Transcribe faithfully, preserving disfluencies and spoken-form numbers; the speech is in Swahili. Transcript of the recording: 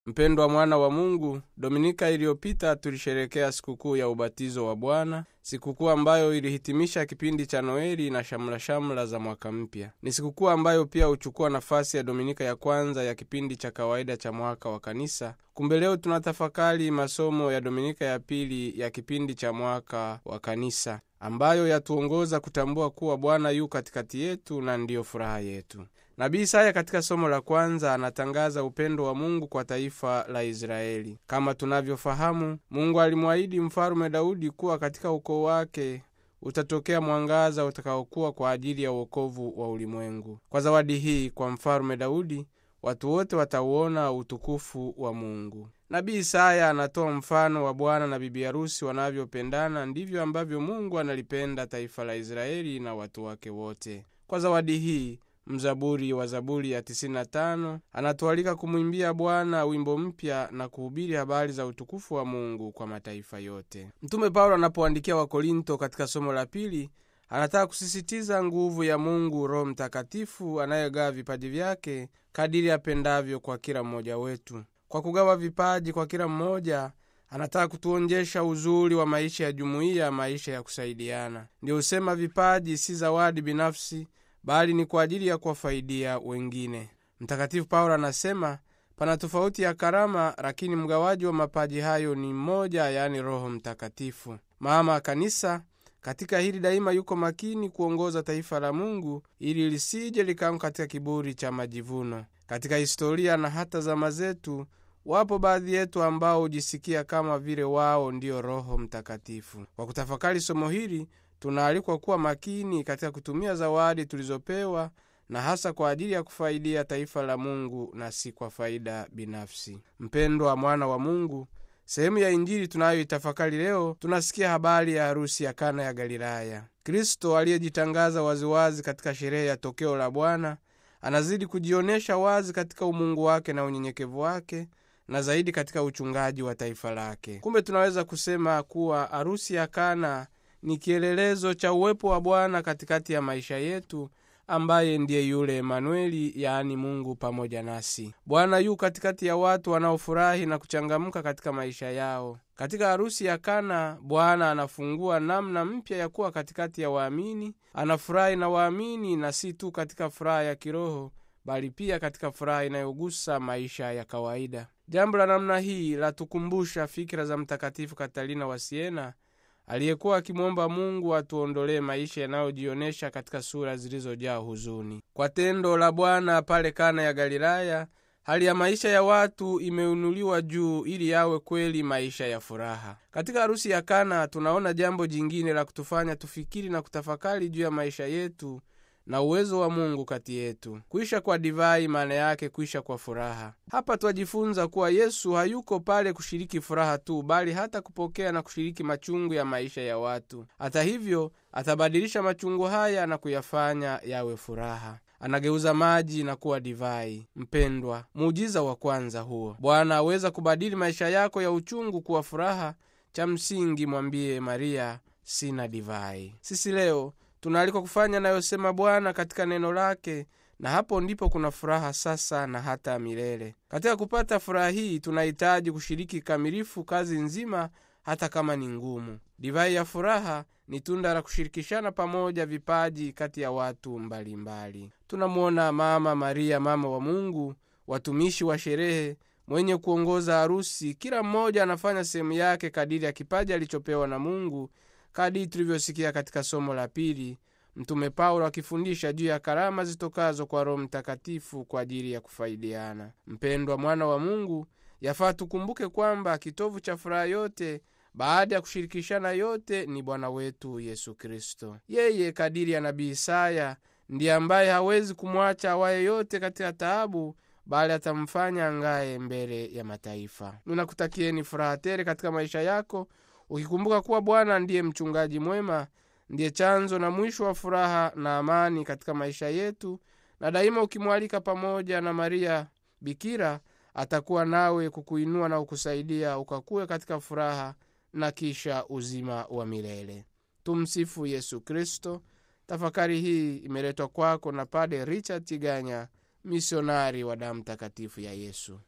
Mpendwa mwana wa Mungu, Dominika iliyopita tulisherehekea sikukuu ya ubatizo wa Bwana, sikukuu ambayo ilihitimisha kipindi cha Noeli na shamla shamla za mwaka mpya. Ni sikukuu ambayo pia huchukua nafasi ya Dominika ya kwanza ya kipindi cha kawaida cha mwaka wa kanisa. Kumbe leo tunatafakari masomo ya Dominika ya pili ya kipindi cha mwaka wa kanisa, ambayo yatuongoza kutambua kuwa Bwana yu katikati yetu na ndiyo furaha yetu. Nabii Isaya katika somo la kwanza anatangaza upendo wa Mungu kwa taifa la Israeli. Kama tunavyofahamu, Mungu alimwahidi mfalme Daudi kuwa katika ukoo wake utatokea mwangaza utakaokuwa kwa ajili ya wokovu wa ulimwengu. Kwa zawadi hii kwa mfalme Daudi, watu wote watauona utukufu wa Mungu. Nabii Isaya anatoa mfano wa bwana na bibi harusi wanavyopendana. Ndivyo ambavyo Mungu analipenda taifa la Israeli na watu wake wote. Kwa zawadi hii, mzaburi wa Zaburi ya tisini na tano anatualika kumwimbia Bwana wimbo mpya na kuhubiri habari za utukufu wa Mungu kwa mataifa yote. Mtume Paulo anapoandikia Wakorinto katika somo la pili, anataka kusisitiza nguvu ya Mungu Roho Mtakatifu anayegawa vipaji vyake kadiri apendavyo kwa kila mmoja wetu. Kwa kugawa vipaji kwa kila mmoja, anataka kutuonjesha uzuri wa maisha ya jumuiya, maisha ya kusaidiana. Ndio usema vipaji si zawadi binafsi, bali ni kwa ajili ya kuwafaidia wengine. Mtakatifu Paulo anasema, pana tofauti ya karama, lakini mgawaji wa mapaji hayo ni mmoja, yani Roho Mtakatifu. Mama kanisa katika hili daima yuko makini kuongoza taifa la Mungu ili lisije likaanguka katika kiburi cha majivuno. Katika historia na hata zama zetu, wapo baadhi yetu ambao hujisikia kama vile wao ndio Roho Mtakatifu. Kwa kutafakari somo hili, tunaalikwa kuwa makini katika kutumia zawadi tulizopewa, na hasa kwa ajili ya kufaidia taifa la Mungu na si kwa faida binafsi. Mpendwa mwana wa Mungu, sehemu ya Injili tunayoitafakari leo, tunasikia habari ya harusi ya Kana ya Galilaya. Kristo aliyejitangaza waziwazi katika sherehe ya tokeo la Bwana anazidi kujionesha wazi katika umungu wake na unyenyekevu wake, na zaidi katika uchungaji wa taifa lake. Kumbe tunaweza kusema kuwa harusi ya Kana ni kielelezo cha uwepo wa Bwana katikati ya maisha yetu, ambaye ndiye yule Emanueli, yaani Mungu pamoja nasi. Bwana yu katikati ya watu wanaofurahi na kuchangamka katika maisha yao. Katika harusi ya Kana, Bwana anafungua namna mpya ya kuwa katikati ya waamini. Anafurahi na waamini, na si tu katika furaha ya kiroho, bali pia katika furaha inayogusa maisha ya kawaida. Jambo la namna hii latukumbusha fikira za Mtakatifu Katarina wa Siena, aliyekuwa akimwomba Mungu atuondolee maisha yanayojionesha katika sura zilizojaa huzuni. Kwa tendo la Bwana pale Kana ya Galilaya, hali ya maisha ya watu imeunuliwa juu ili yawe kweli maisha ya furaha. Katika harusi ya Kana tunaona jambo jingine la kutufanya tufikiri na kutafakari juu ya maisha yetu na uwezo wa Mungu kati yetu. Kuisha kwa divai maana yake kuisha kwa furaha. Hapa twajifunza kuwa Yesu hayuko pale kushiriki furaha tu, bali hata kupokea na kushiriki machungu ya maisha ya watu. Hata hivyo, atabadilisha machungu haya na kuyafanya yawe furaha. Anageuza maji na kuwa divai. Mpendwa, muujiza wa kwanza huo. Bwana aweza kubadili maisha yako ya uchungu kuwa furaha. Cha msingi mwambie Maria, sina divai. Sisi leo tunaalikwa kufanya nayosema Bwana katika neno lake, na hapo ndipo kuna furaha sasa na hata milele. Katika kupata furaha hii tunahitaji kushiriki kamilifu kazi nzima, hata kama ni ngumu. Divai ya furaha ni tunda la kushirikishana pamoja vipaji kati ya watu mbalimbali. Tunamuona Mama Maria, mama wa Mungu, watumishi wa sherehe, mwenye kuongoza harusi. Kila mmoja anafanya sehemu yake kadiri ya kipaji alichopewa na Mungu, kadiri tulivyosikia katika somo la pili, Mtume Paulo akifundisha juu ya karama zitokazo kwa Roho Mtakatifu kwa ajili ya kufaidiana. Mpendwa mwana wa Mungu, yafaa tukumbuke kwamba kitovu cha furaha yote baada ya kushirikishana yote ni Bwana wetu Yesu Kristo. Yeye kadiri ya nabii Isaya ndiye ambaye hawezi kumwacha awaye yote katika taabu, bali atamfanya angae mbele ya mataifa. Ninakutakieni furaha tele katika maisha yako, ukikumbuka kuwa Bwana ndiye mchungaji mwema, ndiye chanzo na mwisho wa furaha na amani katika maisha yetu, na daima ukimwalika pamoja na Maria Bikira, atakuwa nawe kukuinua na kukusaidia ukakue katika furaha na kisha uzima wa milele. Tumsifu Yesu Kristo. Tafakari hii imeletwa kwako na Padre Richard Tiganya, misionari wa damu takatifu ya Yesu.